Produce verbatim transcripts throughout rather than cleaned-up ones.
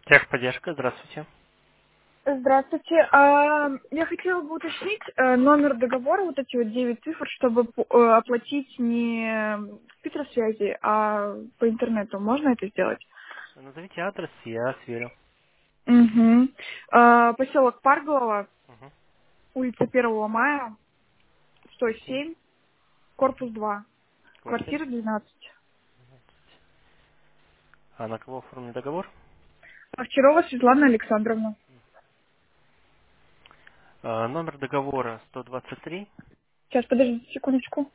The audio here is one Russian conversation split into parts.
Техподдержка, здравствуйте. Здравствуйте. А, Я хотела бы уточнить э, номер договора, вот эти вот девять цифр, чтобы п- э, оплатить не в Питерсвязи, а по интернету. Можно это сделать? Назовите адрес, я сверю. Угу. Поселок Парголово, Угу. улица Первого мая, сто Окей. семь, Угу. корпус два, Квартира. квартира двенадцать. А на кого оформлен договор? Овчарова Светлана Александровна. А, номер договора сто двадцать три Сейчас, подождите секундочку.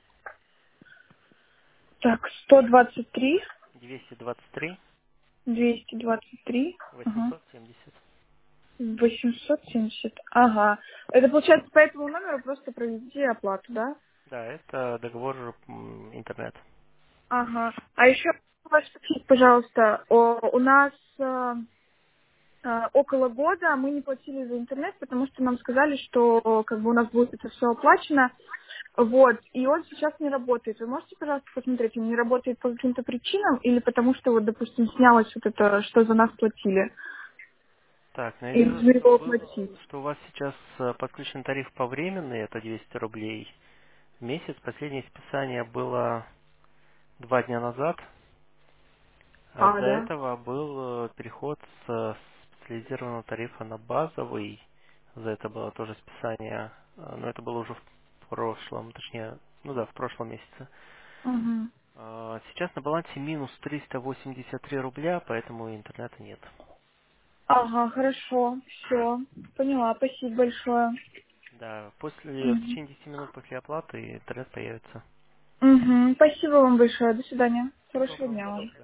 Так, сто двадцать три, двести двадцать три двести двадцать три. Ага. восемьсот семьдесят. восемьсот семьдесят. Ага. Это получается по этому номеру просто провести оплату, да? Да, это договор м, интернет. Ага. А еще вас спросить, пожалуйста, о- у нас э, э, около года мы не платили за интернет, потому что нам сказали, что как бы у нас будет это все оплачено. Вот. И он сейчас не работает. Вы можете, пожалуйста, посмотреть, он не работает по каким-то причинам или потому что, вот, допустим, снялось вот это, что за нас платили? Так, ну я И вижу, нужно что его был, оплатить. что у вас сейчас э, подключен тариф повременный, это двести рублей в месяц. Последнее списание было два дня назад. А А, до да? этого был э, переход с э, специализированного тарифа на базовый. За это было тоже списание, э, но это было уже в прошлом, точнее, ну да, в прошлом месяце. Угу. А, Сейчас на балансе минус триста восемьдесят три рубля, поэтому интернета нет. Ага, хорошо, все, поняла, спасибо большое. Да, после, в Мгм. течение десяти минут после оплаты интернет появится. Мгм. Спасибо вам большое, до свидания, Без хорошего вопросов. дня вам.